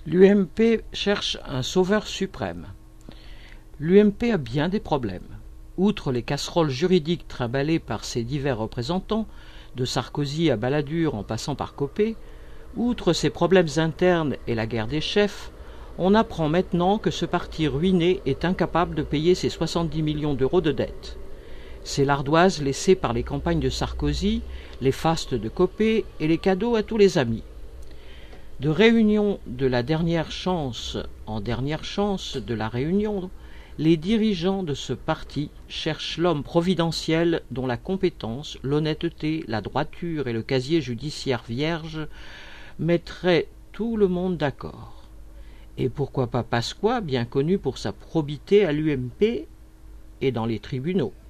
L'UMP cherche un sauveur suprême. L'UMP a bien des problèmes. Outre les casseroles juridiques trimballées par ses divers représentants, de Sarkozy à Balladur en passant par Copé, outre ses problèmes internes et la guerre des chefs, on apprend maintenant que ce parti ruiné est incapable de payer ses 70 millions d'euros de dette. C'est l'ardoise laissée par les campagnes de Sarkozy, les fastes de Copé et les cadeaux à tous les amis. De réunion de la dernière chance en dernière chance de la réunion, les dirigeants de ce parti cherchent l'homme providentiel dont la compétence, l'honnêteté, la droiture et le casier judiciaire vierge mettraient tout le monde d'accord. Et pourquoi pas Pasqua, bien connu pour sa probité à l'UMP et dans les tribunaux.